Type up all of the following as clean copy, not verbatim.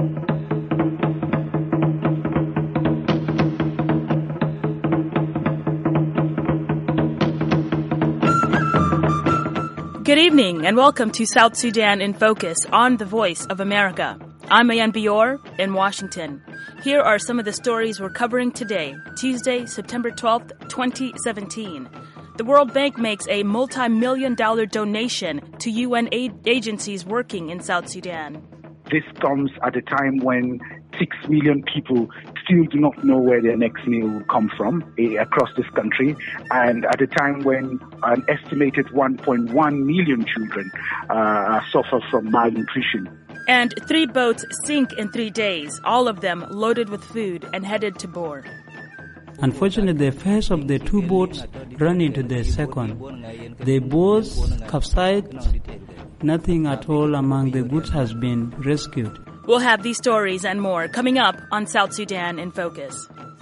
Good evening and welcome to South Sudan in Focus on The Voice of America. I'm Mayan Bior in Washington. Here are some of the stories we're covering today, Tuesday, September 12th, 2017. The World Bank makes a multi-million-dollar donation to UN agencies working in South Sudan. This comes at a time when 6 million people still do not know where their next meal will come from across this country, and at a time when an estimated 1.1 million children suffer from malnutrition. And 3 boats sink in 3 days, all of them loaded with food and headed to Bor. Unfortunately, the first of the 2 boats ran into the second. The boats capsized. Nothing at all among the goods has been rescued. We'll have these stories and more coming up on South Sudan in Focus.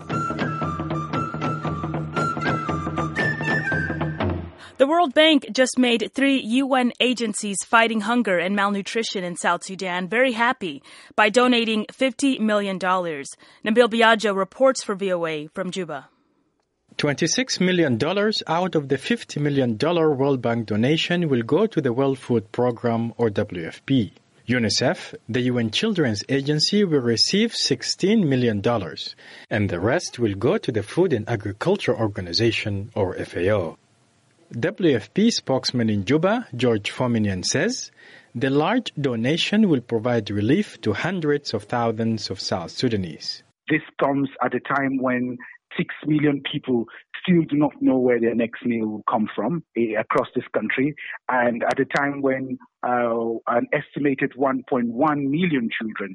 The World Bank just made 3 UN agencies fighting hunger and malnutrition in South Sudan very happy by donating $50 million. Nabil Biagio reports for VOA from Juba. $26 million out of the $50 million World Bank donation will go to the World Food Programme, or WFP. UNICEF, the UN Children's Agency, will receive $16 million, and the rest will go to the Food and Agriculture Organization, or FAO. WFP spokesman in Juba, George Fominian, says the large donation will provide relief to hundreds of thousands of South Sudanese. This comes at a time when 6 million people still do not know where their next meal will come from across this country, and at a time when an estimated 1.1 million children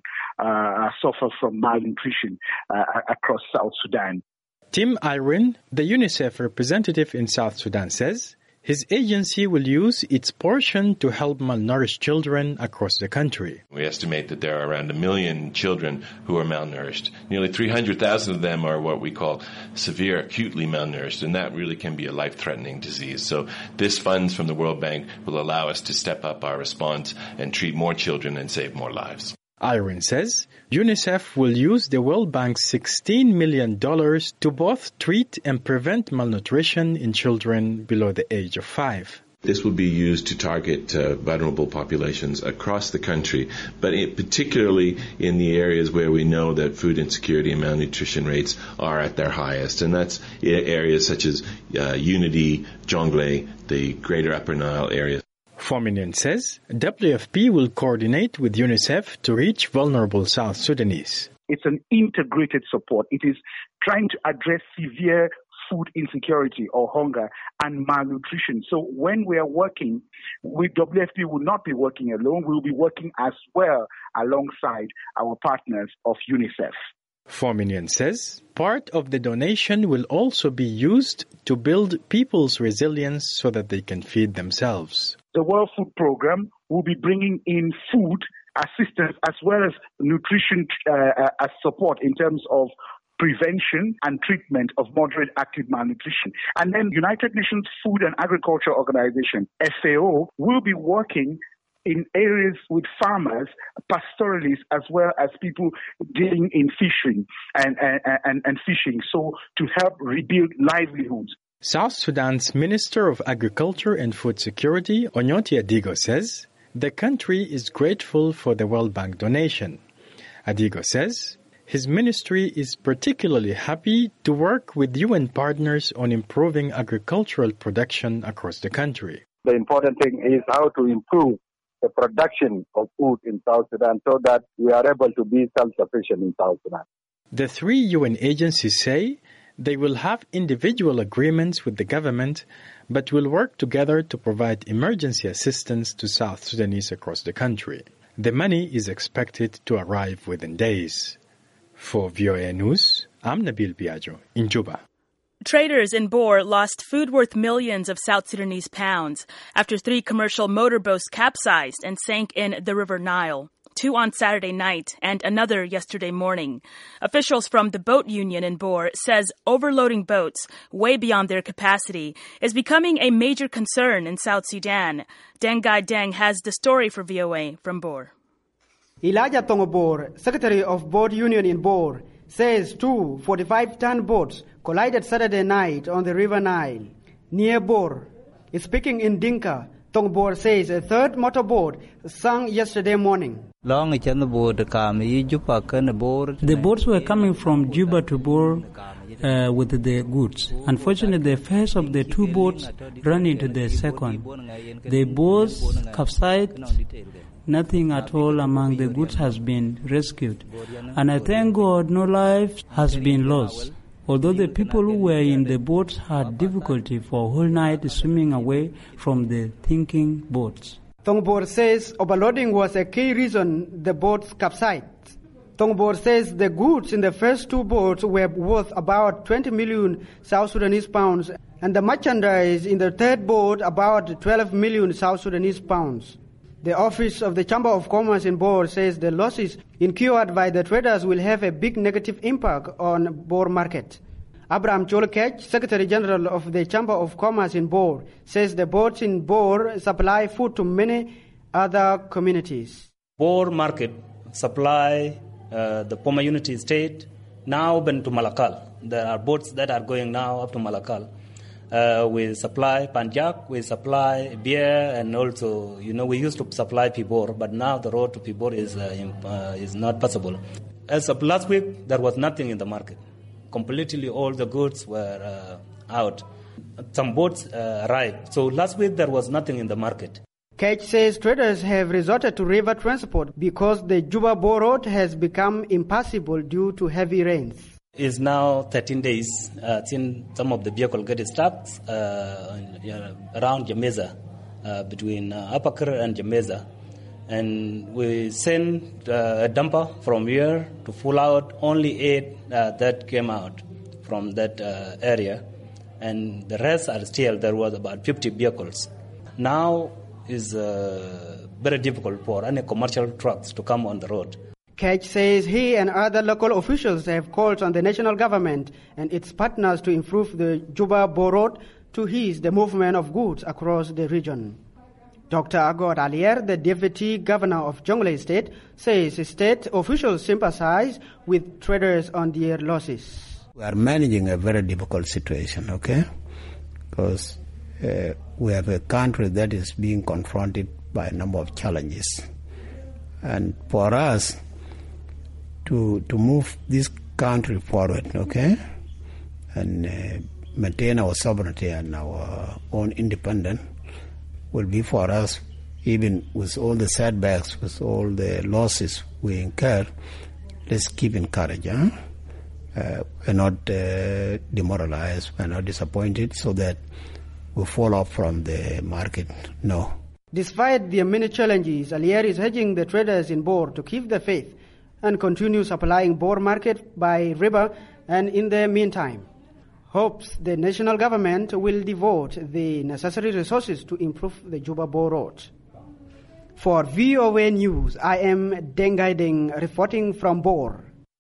suffer from malnutrition across South Sudan. Tim Irwin, the UNICEF representative in South Sudan, says his agency will use its portion to help malnourished children across the country. We estimate that there are around 1 million children who are malnourished. Nearly 300,000 of them are what we call severe acutely malnourished, and that really can be a life-threatening disease. So this funds from the World Bank will allow us to step up our response and treat more children and save more lives. Irwin says UNICEF will use the World Bank's $16 million to both treat and prevent malnutrition in children below the age of 5. This will be used to target vulnerable populations across the country, but particularly in the areas where we know that food insecurity and malnutrition rates are at their highest, and that's areas such as Unity, Jonglei, the Greater Upper Nile area. Fominian says WFP will coordinate with UNICEF to reach vulnerable South Sudanese. It's an integrated support. It is trying to address severe food insecurity or hunger and malnutrition. So when we are working with WFP, we will not be working alone. We will be working as well alongside our partners of UNICEF. Fominian says part of the donation will also be used to build people's resilience so that they can feed themselves. The World Food Programme will be bringing in food assistance as well as nutrition as support in terms of prevention and treatment of moderate acute malnutrition. And then United Nations Food and Agriculture Organization, FAO, will be working in areas with farmers, pastoralists, as well as people dealing in fishing and fishing, so to help rebuild livelihoods. South Sudan's Minister of Agriculture and Food Security, Onyoti Adigo, says the country is grateful for the World Bank donation. Adigo says his ministry is particularly happy to work with UN partners on improving agricultural production across the country. The important thing is how to improve the production of food in South Sudan so that we are able to be self-sufficient in South Sudan. The 3 UN agencies say they will have individual agreements with the government, but will work together to provide emergency assistance to South Sudanese across the country. The money is expected to arrive within days. For VOA News, I'm Nabil Biagio in Juba. Traders in Bor lost food worth millions of South Sudanese pounds after 3 commercial motorboats capsized and sank in the River Nile. 2 on Saturday night and another yesterday morning. Officials from the boat union in Bor says overloading boats way beyond their capacity is becoming a major concern in South Sudan. Dengai Deng has the story for VOA from Bor. Elijah Tongobor, Secretary of Boat Union in Bor, says two 45-ton boats collided Saturday night on the River Nile near Bor. Speaking in Dinka, Tongobor says a third motorboat sank yesterday morning. The boats were coming from Juba to Bor with the goods. Unfortunately, the first of the two boats ran into the second. They both capsized. Nothing at all among the goods has been rescued. And I thank God no life has been lost. Although the people who were in the boats had difficulty for a whole night swimming away from the sinking boats. Tongobor says overloading was a key reason the boats capsized. Tongobor says the goods in the first two boats were worth about 20 million South Sudanese pounds and the merchandise in the third boat about 12 million South Sudanese pounds. The office of the Chamber of Commerce in Bor says the losses incurred by the traders will have a big negative impact on Bor market. Abraham Cholkech, Secretary General of the Chamber of Commerce in Bor, says the boats in Bor supply food to many other communities. Bor market supply the Poma Unity State, now been to Malakal. There are boats that are going now up to Malakal. We supply Panjak, we supply beer, and also, we used to supply Pibor, but now the road to Pibor is not possible. As of last week, there was nothing in the market. Completely all the goods were out. Some boats arrived. So last week there was nothing in the market. Cage says traders have resorted to river transport because the Juba-Bor road has become impassable due to heavy rains. It's now 13 days since some of the vehicles get stuck around Jameza, between Apakar and Jameza. And we sent a dumper from here to pull out only 8 that came out from that area. And the rest are still, there was about 50 vehicles. Now is very difficult for any commercial trucks to come on the road. Cage says he and other local officials have called on the national government and its partners to improve the Juba-Bor road to ease the movement of goods across the region. Dr. Agor Alier, the Deputy Governor of Jonglei State, says state officials sympathize with traders on their losses. We are managing a very difficult situation, okay? Because we have a country that is being confronted by a number of challenges. And for us to move this country forward, okay, and maintain our sovereignty and our own independence, will be for us, even with all the setbacks, with all the losses we incur, let's keep encouraged. We're not demoralized, we're not disappointed, so that we fall off from the market. No. Despite the many challenges, Alier is urging the traders in Bor to keep the faith and continue supplying Bor market by river, and in the meantime, hopes the national government will devote the necessary resources to improve the Juba-Bor road. For VOA News, I am Dengai Deng reporting from Bor.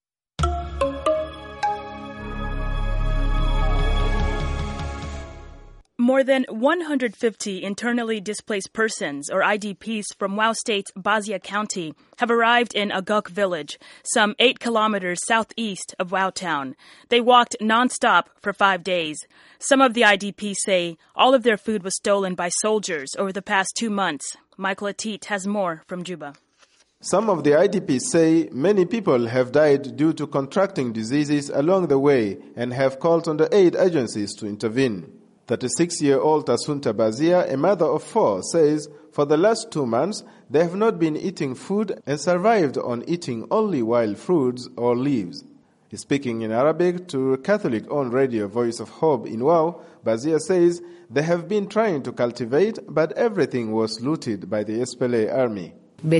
More than 150 internally displaced persons, or IDPs, from Wau State's Bazia County have arrived in Agok village, some 8 kilometers southeast of Wau Town. They walked nonstop for 5 days. Some of the IDPs say all of their food was stolen by soldiers over the past 2 months. Michael Atit has more from Juba. Some of the IDPs say many people have died due to contracting diseases along the way and have called on the aid agencies to intervene. 36-year-old Tasunta Bazia, a mother of 4, says for the last 2 months they have not been eating food and survived on eating only wild fruits or leaves. Speaking in Arabic to Catholic-owned radio Voice of Hope in Wau, Bazia says they have been trying to cultivate, but everything was looted by the SPLA army. She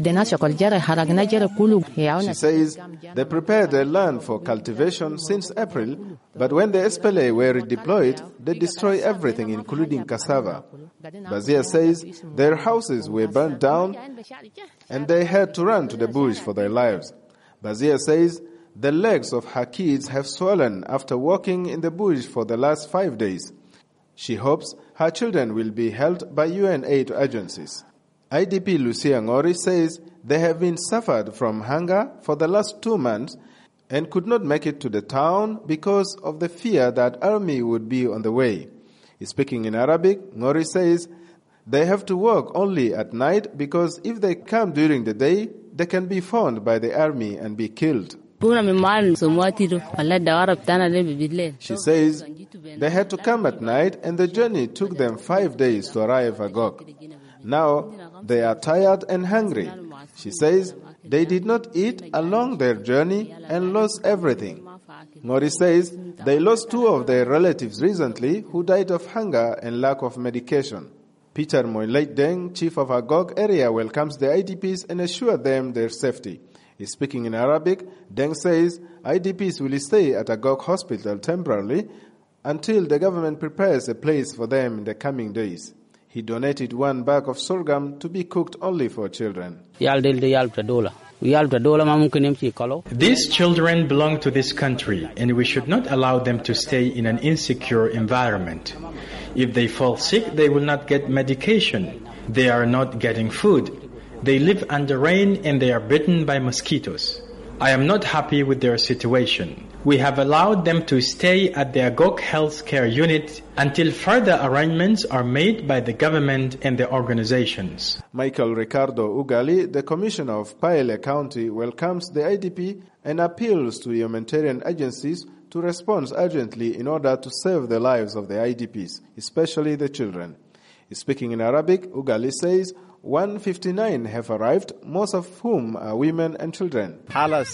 says they prepared their land for cultivation since April, but when the SPLA were redeployed, they destroyed everything, including cassava. Bazia says their houses were burnt down and they had to run to the bush for their lives. Bazia says the legs of her kids have swollen after walking in the bush for the last 5 days. She hopes her children will be helped by UN aid agencies. IDP Lucia Ngori says they have been suffered from hunger for the last 2 months and could not make it to the town because of the fear that army would be on the way. Speaking in Arabic, Ngori says they have to work only at night because if they come during the day, they can be found by the army and be killed. She says they had to come at night and the journey took them 5 days to arrive at Gok. Now they are tired and hungry. She says they did not eat along their journey and lost everything. Ngori says they lost 2 of their relatives recently who died of hunger and lack of medication. Peter Moilait Deng, chief of Agog area, welcomes the IDPs and assures them their safety. Speaking in Arabic, Deng says IDPs will stay at Agog hospital temporarily until the government prepares a place for them in the coming days. He donated 1 bag of sorghum to be cooked only for children. These children belong to this country, and we should not allow them to stay in an insecure environment. If they fall sick, they will not get medication. They are not getting food. They live under rain and they are bitten by mosquitoes. I am not happy with their situation. We have allowed them to stay at the Agog Health Care Unit until further arrangements are made by the government and the organizations. Michael Ricardo Ugali, the commissioner of Paele County, welcomes the IDP and appeals to humanitarian agencies to respond urgently in order to save the lives of the IDPs, especially the children. Speaking in Arabic, Ugali says 159 have arrived, most of whom are women and children. Their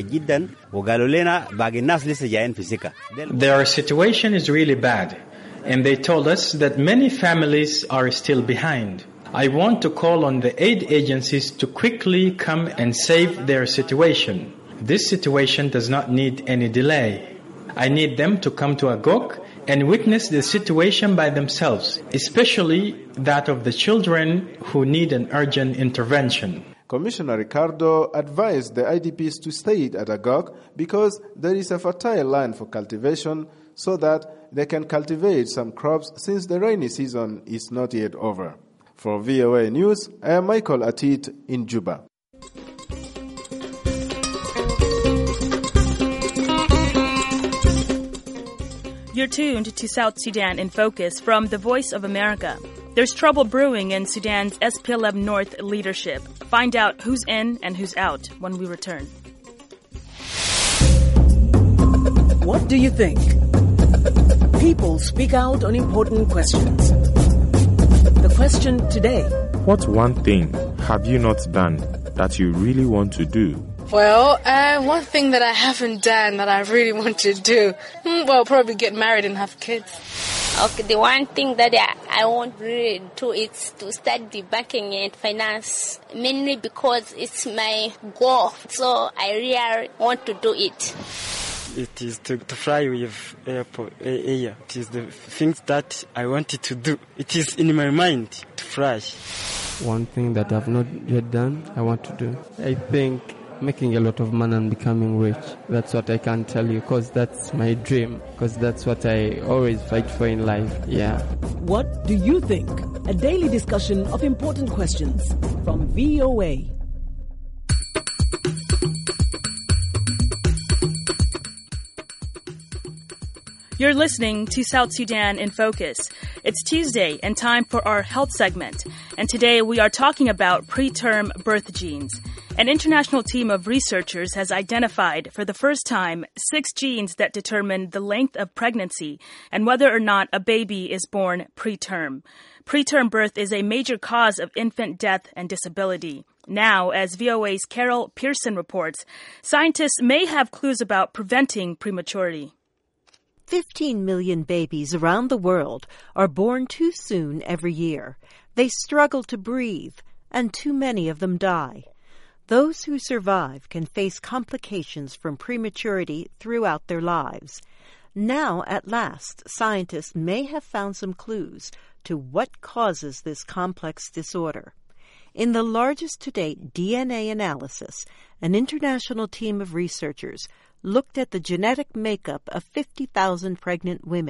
situation is really bad, and they told us that many families are still behind. I want to call on the aid agencies to quickly come and save their situation. This situation does not need any delay. I need them to come to Agog and witness the situation by themselves, especially that of the children who need an urgent intervention. Commissioner Ricardo advised the IDPs to stay at Agog because there is a fertile land for cultivation so that they can cultivate some crops since the rainy season is not yet over. For VOA News, I am Michael Atit in Juba. You're tuned to South Sudan in Focus from the Voice of America. There's trouble brewing in Sudan's SPLM North leadership. Find out who's in and who's out when we return. What do you think? People speak out on important questions. The question today: what one thing have you not done that you really want to do? Well, one thing that I haven't done that I really want to do, probably get married and have kids. Okay, the one thing that I want really to is to study banking and finance, mainly because it's my goal. So I really want to do it. It is to fly with air. It is the things that I wanted to do. It is in my mind to fly. One thing that I've not yet done, I want to do. I think making a lot of money and becoming rich. That's what I can tell you, because that's my dream, because that's what I always fight for in life. Yeah. What do you think? A daily discussion of important questions from VOA. You're listening to South Sudan in Focus. It's Tuesday and time for our health segment. And today we are talking about preterm birth genes. An international team of researchers has identified for the first time 6 genes that determine the length of pregnancy and whether or not a baby is born preterm. Preterm birth is a major cause of infant death and disability. Now, as VOA's Carol Pearson reports, scientists may have clues about preventing prematurity. 15 million babies around the world are born too soon every year. They struggle to breathe, and too many of them die. Those who survive can face complications from prematurity throughout their lives. Now, at last, scientists may have found some clues to what causes this complex disorder. In the largest to date DNA analysis, an international team of researchers looked at the genetic makeup of 50,000 pregnant women.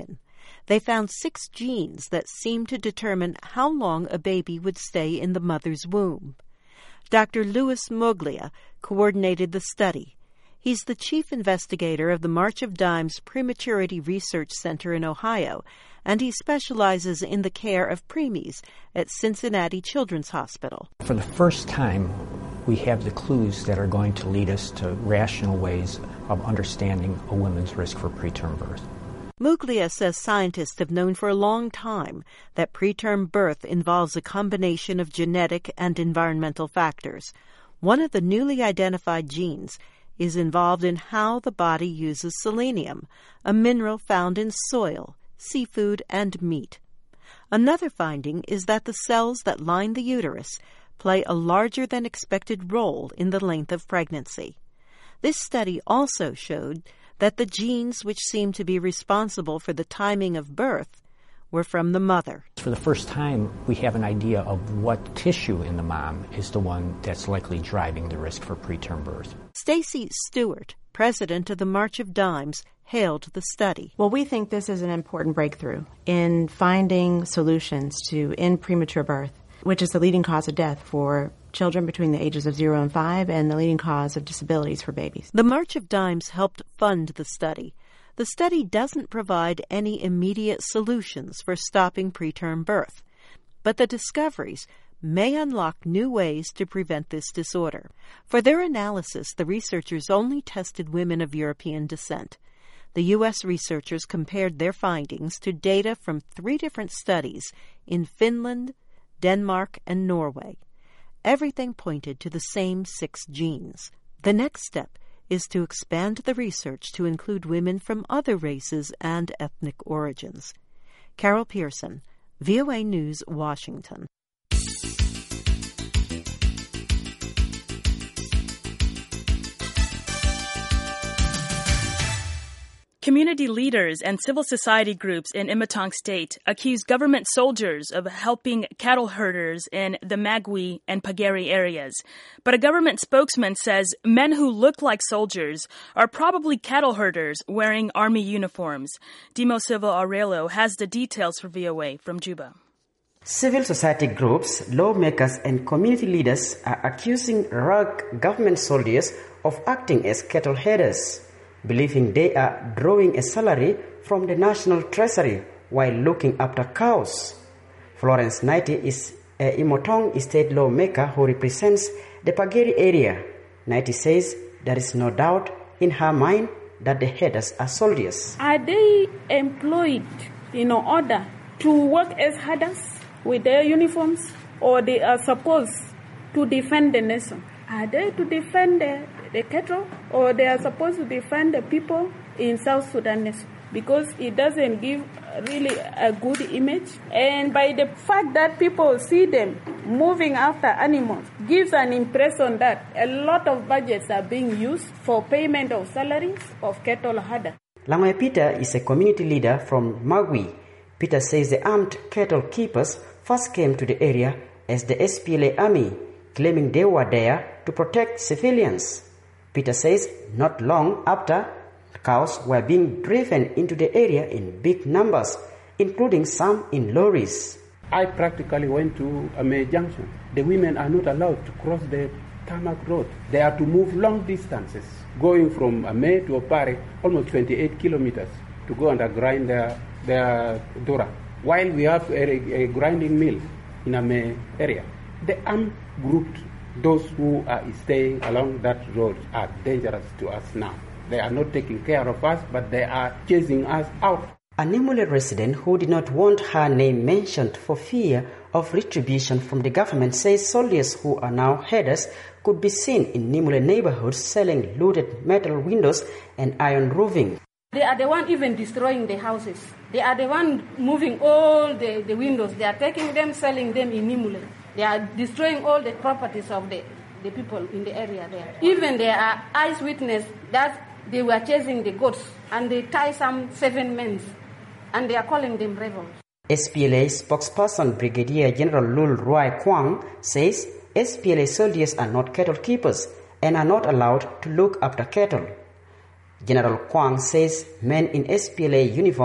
They found 6 genes that seemed to determine how long a baby would stay in the mother's womb. Dr. Louis Moglia coordinated the study. He's the chief investigator of the March of Dimes Prematurity Research Center in Ohio, and he specializes in the care of preemies at Cincinnati Children's Hospital. For the first time, we have the clues that are going to lead us to rational ways of understanding a woman's risk for preterm birth. Muglia says scientists have known for a long time that preterm birth involves a combination of genetic and environmental factors. One of the newly identified genes is involved in how the body uses selenium, a mineral found in soil, seafood, and meat. Another finding is that the cells that line the uterus play a larger than expected role in the length of pregnancy. This study also showed that the genes which seem to be responsible for the timing of birth were from the mother. For the first time, we have an idea of what tissue in the mom is the one that's likely driving the risk for preterm birth. Stacy Stewart, president of the March of Dimes, hailed the study. Well, we think this is an important breakthrough in finding solutions to end premature birth, which is the leading cause of death for children between the ages of 0 and 5 and the leading cause of disabilities for babies. The March of Dimes helped fund the study. The study doesn't provide any immediate solutions for stopping preterm birth, but the discoveries may unlock new ways to prevent this disorder. For their analysis, the researchers only tested women of European descent. The U.S. researchers compared their findings to data from 3 different studies in Finland, Denmark, and Norway. Everything pointed to the same 6 genes. The next step is to expand the research to include women from other races and ethnic origins. Carol Pearson, VOA News, Washington. Community leaders and civil society groups in Imatong State accuse government soldiers of helping cattle herders in the Magui and Pageri areas. But a government spokesman says men who look like soldiers are probably cattle herders wearing army uniforms. Dimo Silva Aurelio has the details for VOA from Juba. Civil society groups, lawmakers, and community leaders are accusing rogue government soldiers of acting as cattle herders, believing they are drawing a salary from the national treasury while looking after cows. Florence Naiti is a Imotong state lawmaker who represents the Pageri area. Naiti says there is no doubt in her mind that the herders are soldiers. Are they employed in order to work as herders with their uniforms, or they are supposed to defend the nation? Are they to defend the cattle, or they are supposed to defend the people in South Sudan? Because it doesn't give really a good image. And by the fact that people see them moving after animals, gives an impression that a lot of budgets are being used for payment of salaries of cattle herders. Langoy Peter is a community leader from Magui. Peter says the armed cattle keepers first came to the area as the SPLA army, claiming they were there to protect civilians. Peter says not long after, cows were being driven into the area in big numbers, including some in lorries. I practically went to Ame Junction. The women are not allowed to cross the tarmac road. They are to move long distances, going from Ame to Opare, almost 28 kilometers, to go and grind their dura. While we have a grinding mill in Ame area, the armed groups, those who are staying along that road, are dangerous to us now. They are not taking care of us, but they are chasing us out. A Nimule resident who did not want her name mentioned for fear of retribution from the government says soldiers who are now herders could be seen in Nimule neighborhoods selling looted metal windows and iron roofing. They are the one even destroying the houses. They are the one moving all the windows. They are taking them, selling them in Nimule. They are destroying all the properties of the people in the area there. Even there are eyewitnesses that they were chasing the goats and they tie some 7 men and they are calling them rebels. SPLA spokesperson Brigadier General Lul Ruai Kwang says SPLA soldiers are not cattle keepers and are not allowed to look after cattle. General Kwang says men in SPLA uniforms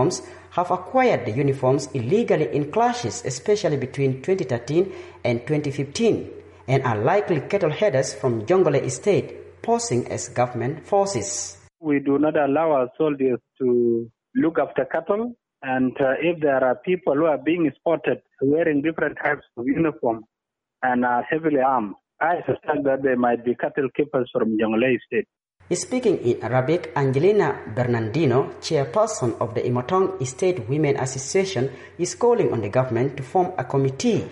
have acquired the uniforms illegally in clashes, especially between 2013 and 2015, and are likely cattle headers from Jonglei Estate, posing as government forces. We do not allow our soldiers to look after cattle, and if there are people who are being spotted wearing different types of uniform and are heavily armed, I suspect that they might be cattle keepers from Jonglei Estate. Speaking in Arabic, Angelina Bernardino, chairperson of the Imotong Estate Women Association, is calling on the government to form a committee.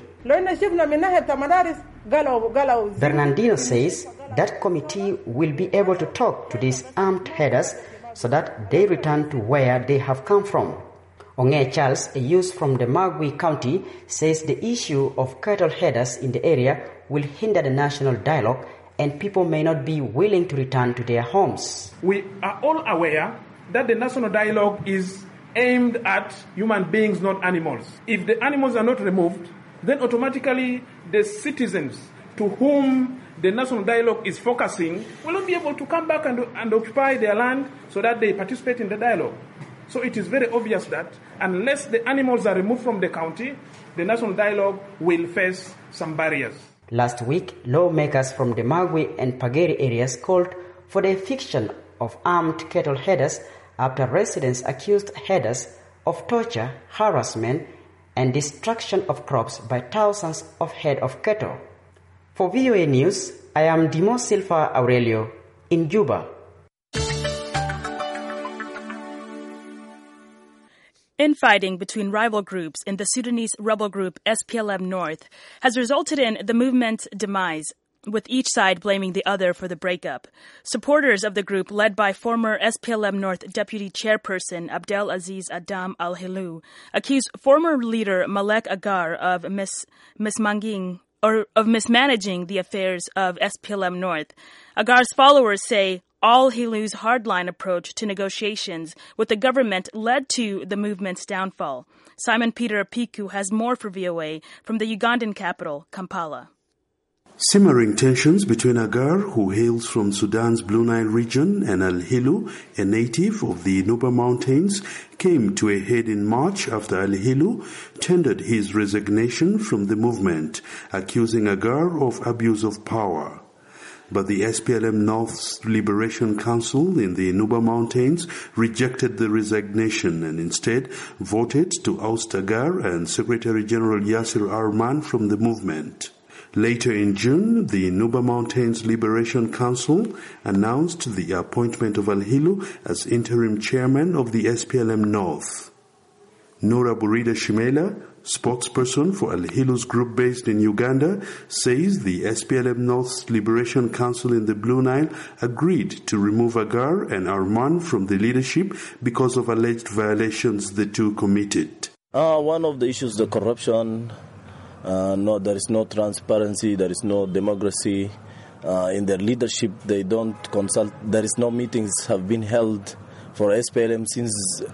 Bernardino says that committee will be able to talk to these armed headers so that they return to where they have come from. Onge Charles, a youth from the Magui County, says the issue of cattle headers in the area will hinder the national dialogue and people may not be willing to return to their homes. We are all aware that the national dialogue is aimed at human beings, not animals. If the animals are not removed, then automatically the citizens to whom the national dialogue is focusing will not be able to come back and occupy their land so that they participate in the dialogue. So it is very obvious that unless the animals are removed from the county, the national dialogue will face some barriers. Last week, lawmakers from the Magui and Pageri areas called for the eviction of armed cattle headers after residents accused headers of torture, harassment, and destruction of crops by thousands of head of cattle. For VOA News, I am Dimo Silva Aurelio in Juba. Infighting between rival groups in the Sudanese rebel group SPLM North has resulted in the movement's demise, with each side blaming the other for the breakup. Supporters of the group, led by former SPLM North Deputy Chairperson Abdel Aziz Adam Al-Hilu, accused former leader Malek Agar of mismanaging the affairs of SPLM North. Agar's followers say Al-Hilu's hardline approach to negotiations with the government led to the movement's downfall. Simon Peter Apiku has more for VOA from the Ugandan capital, Kampala. Simmering tensions between Agar, who hails from Sudan's Blue Nile region, and Al-Hilu, a native of the Nuba Mountains, came to a head in March after Al-Hilu tendered his resignation from the movement, accusing Agar of abuse of power. But the SPLM North's Liberation Council in the Nuba Mountains rejected the resignation and instead voted to oust Agar and Secretary General Yasir Arman from the movement. Later in June, the Nuba Mountains Liberation Council announced the appointment of Al-Hilu as interim chairman of the SPLM North. Nora Burida Shimela, spokesperson for Al-Hilu's group based in Uganda, says the SPLM North's Liberation Council in the Blue Nile agreed to remove Agar and Arman from the leadership because of alleged violations the two committed. One of the issues, the corruption. There is no transparency, there is no democracy. In their leadership, they don't consult. There is no meetings have been held for SPLM since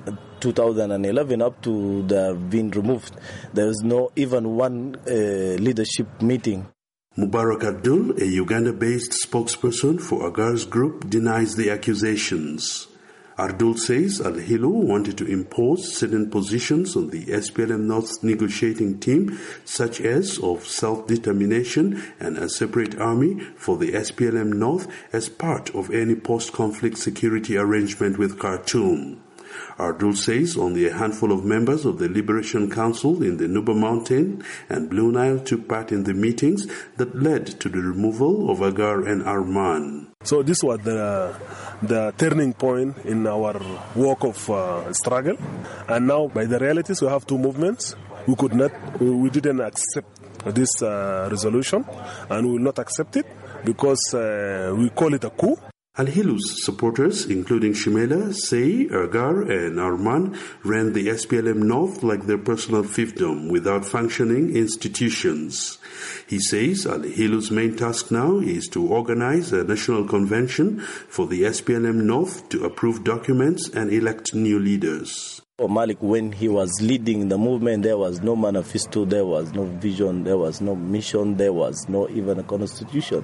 2011 up to they have been removed. There is no even one leadership meeting. Mubarak Abdul, a Uganda-based spokesperson for Agar's group, denies the accusations. Abdul says Al-Hilu wanted to impose certain positions on the SPLM North's negotiating team, such as of self-determination and a separate army for the SPLM North as part of any post-conflict security arrangement with Khartoum. Abdul says only a handful of members of the Liberation Council in the Nuba Mountain and Blue Nile took part in the meetings that led to the removal of Agar and Arman. So this was the turning point in our walk of struggle. And now, by the realities, we have two movements. We didn't accept this resolution, and we will not accept it because we call it a coup. Al-Hilu's supporters, including Shimela, say Agar and Arman ran the SPLM North like their personal fiefdom without functioning institutions. He says Al-Hilu's main task now is to organize a national convention for the SPLM North to approve documents and elect new leaders. Malik, when he was leading the movement, there was no manifesto, there was no vision, there was no mission, there was no even a constitution.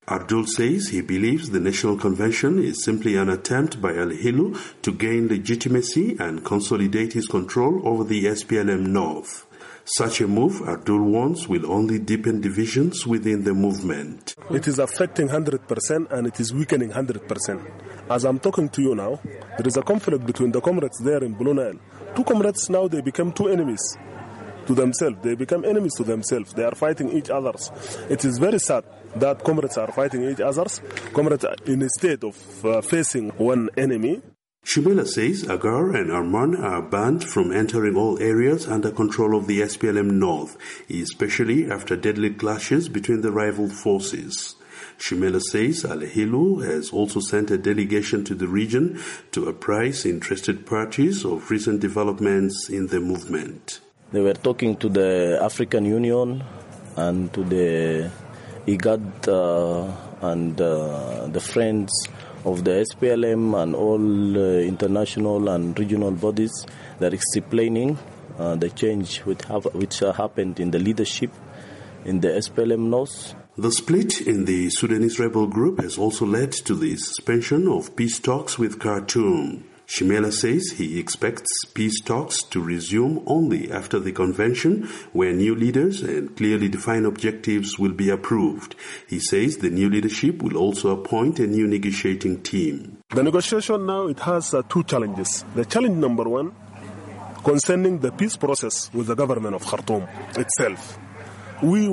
Abdul says he believes the National Convention is simply an attempt by Al-Hilu to gain legitimacy and consolidate his control over the SPLM North. Such a move, Abdul warns, will only deepen divisions within the movement. It is affecting 100% and it is weakening 100%. As I'm talking to you now, there is a conflict between the comrades there in Blue Nile. Two comrades now, they become two enemies to themselves. They become enemies to themselves. They are fighting each other. It is very sad that comrades are fighting each other. Comrades are in a state of facing one enemy. Shumela says Agar and Arman are banned from entering all areas under control of the SPLM North, especially after deadly clashes between the rival forces. Shumela says Al-Hilu has also sent a delegation to the region to apprise interested parties of recent developments in the movement. They were talking to the African Union and to the IGAD and the friends of the SPLM and all international and regional bodies that are explaining the change which happened in the leadership in the SPLM North. The split in the Sudanese rebel group has also led to the suspension of peace talks with Khartoum. Shimela says he expects peace talks to resume only after the convention, where new leaders and clearly defined objectives will be approved. He says the new leadership will also appoint a new negotiating team. The negotiation now, it has two challenges. The challenge number one, concerning the peace process with the government of Khartoum itself. We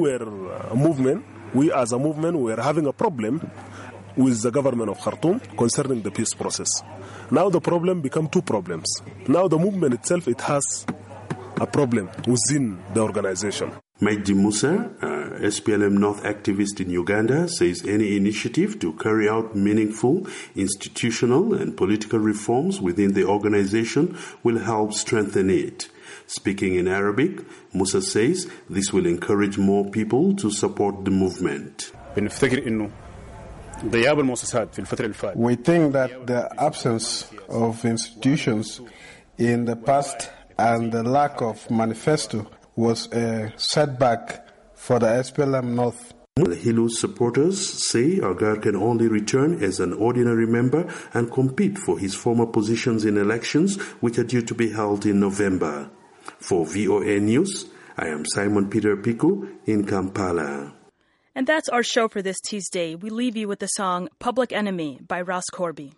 as a movement, were having a problem with the government of Khartoum concerning the peace process. Now the problem become two problems. Now the movement itself, it has a problem within the organization. Majdi Musa, SPLM North activist in Uganda, says any initiative to carry out meaningful institutional and political reforms within the organization will help strengthen it. Speaking in Arabic, Musa says this will encourage more people to support the movement. We think that the absence of institutions in the past and the lack of manifesto was a setback for the SPLM North. Al-Hilu's supporters say Agar can only return as an ordinary member and compete for his former positions in elections, which are due to be held in November. For VOA News, I am Simon Peter Piku in Kampala. And that's our show for this Tuesday. We leave you with the song Public Enemy by Ross Corby.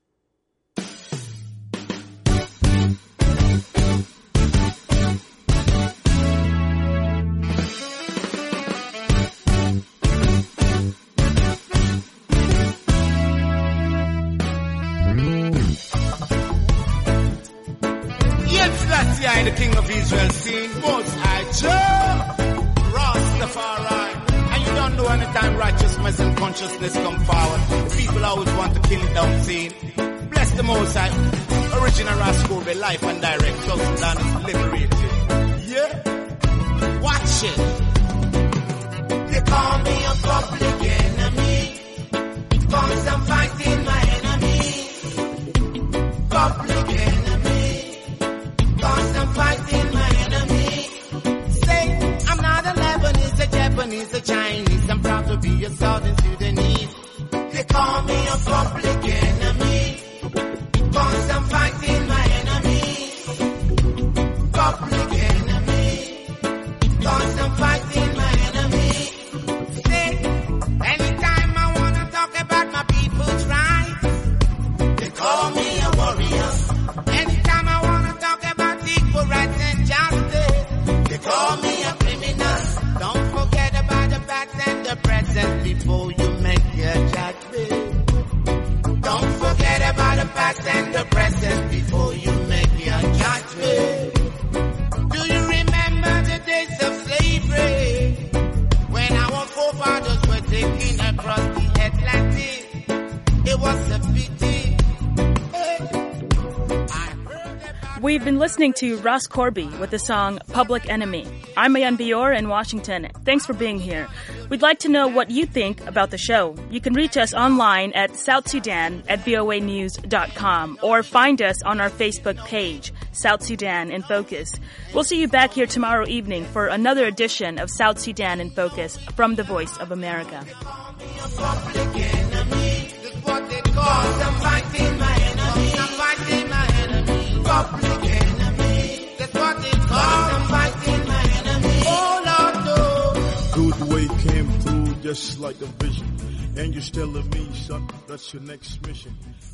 The King of Israel sing Most High Jah, Rastafari. And you don't know anytime righteousness and consciousness come forward, the people always want to kill it down scene. Bless the Most High. Original Rascal, life and direct. South Sudan is liberated. Yeah? Watch it. They call me a public enemy, cause I'm fighting my enemy. Public enemy. Cause I'm fighting my enemy. Say, I'm not a Lebanese, a Japanese, a Chinese. I'm proud to be a Southern Sudanese. They call me a public enemy. Cause I'm fighting my enemy. Public enemy. Cause I'm fighting my enemy. Say, anytime I wanna talk about my people's rights, they call me a warrior. Anytime I wanna talk about equal rights and justice, they call me a criminal. Don't forget about the past and the present before you make your judgment. Don't forget about the past and the present before you make your judgment. Do you remember the days of slavery, when our forefathers were taken across the Atlantic? It was a pity. We've been listening to Ross Corby with the song Public Enemy. I'm Mayan Bior in Washington. Thanks for being here. We'd like to know what you think about the show. You can reach us online at southsudan@voanews.com or find us on our Facebook page, South Sudan in Focus. We'll see you back here tomorrow evening for another edition of South Sudan in Focus from the Voice of America. Good way came through just like a vision. And you're telling me, son, that's your next mission.